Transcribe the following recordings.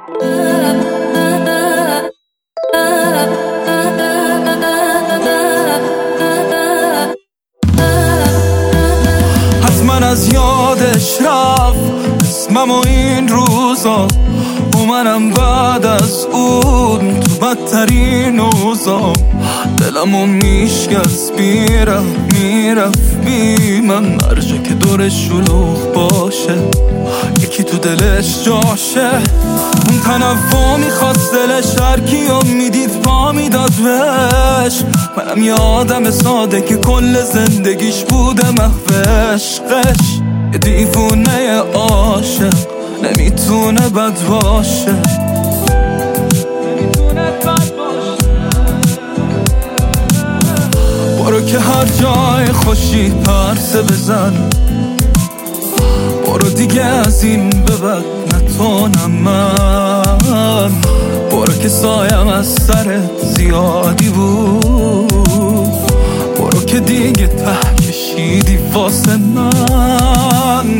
حتما از یادش رفت اسمم و این روزا، و منم بعد از اون تو بدترین اوضاع. دلمو میشکست میرفت بی من، مرجه که دورش شلوغ باشه، یکی تو دلش جاشه. اون تنوع میخواست دلش هرکیو میدید پا میداد بهش. منم یه آدم ساده که کل زندگیش بوده محو عشقش. یه دیوونه عاشق نمیتونه بد باشه. برو که هر جای خوشی پرسه بزن، برو دیگه از این به بعد نتونم من. برو که سایم از سرت زیادی بود، برو که دیگه ته کشیدی واسه من.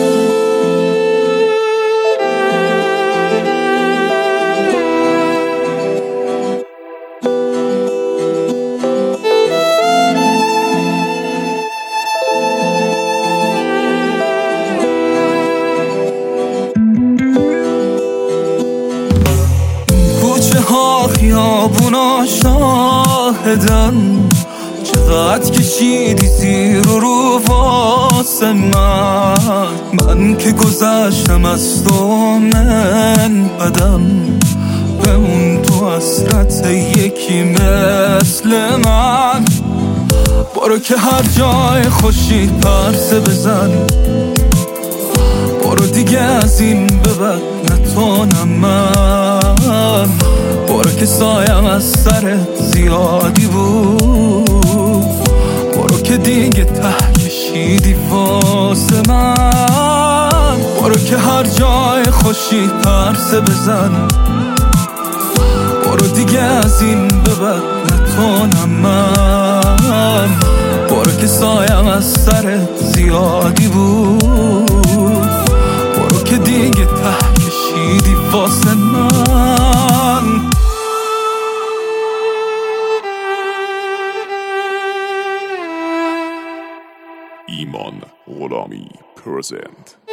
خیابونا شاهدن چقدر کشیدی زیر و رو واسه من که گذشتم از تو من بدم بمون تو حسرت یکی مثل من. برو که هر جای خوشی پرسه بزن، برو دیگه از این به بعد نتونم من. برو که سایم از سرت زیادی بود، برو که دیگه ته کشیدی واسه من. برو که هر جای خوشی پرسه بزن، برو دیگه از این به بعد نتونم من. برو که سایم از سرت زیادی بود، برو که دیگه ته کشیدی واسه من. ایمان غلامی پرزنت.